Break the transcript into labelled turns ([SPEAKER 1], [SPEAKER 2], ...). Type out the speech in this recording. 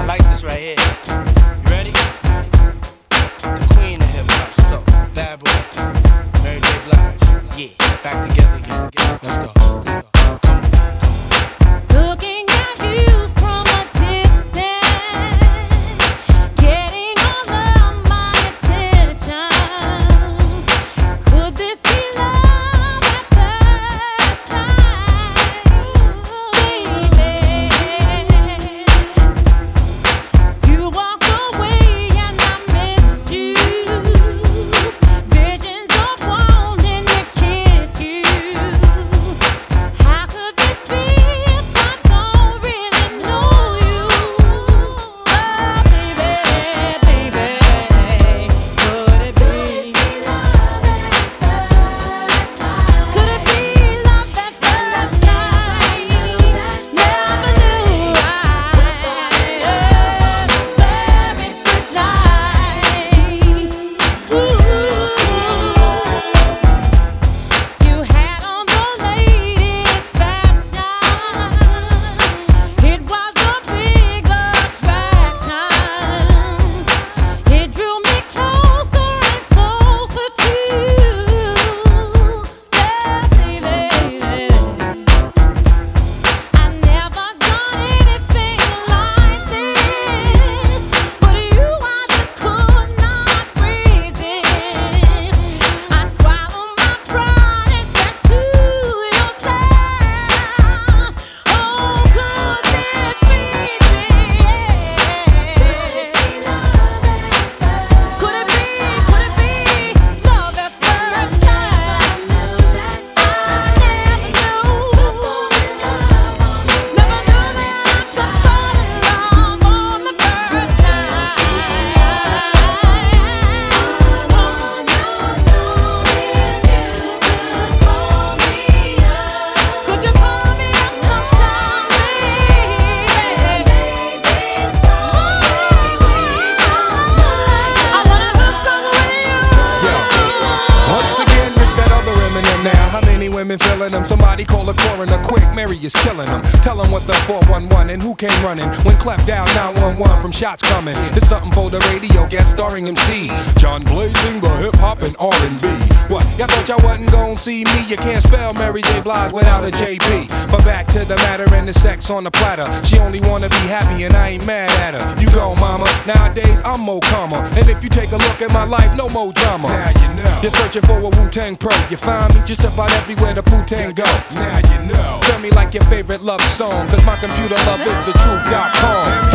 [SPEAKER 1] like this right here. You ready? The queen of hip hop, so bad boy, Mary J. Blige. Yeah, back together again. Let's go.
[SPEAKER 2] Women feeling them, somebody call a coroner quick, Mary is killing them. Tell them what the 411 and who came running when clapped down 911 from shots coming. It's something for the radio, guest starring MC John Blazing, the hip hop and R&B. What, y'all thought y'all wasn't gon' see me? You can't spell Mary J. Blige without a JP. But back to the matter and the sex on the platter. She only wanna be happy and I ain't mad at her. You go mama, nowadays I'm more calmer. And if you take a look at my life, no more drama. Now you know. You're searching for a Wu-Tang pro, you find me just about everywhere the Wu-Tang go. Now you know. Tell me like your favorite love song, cause my computer love is the truth.com.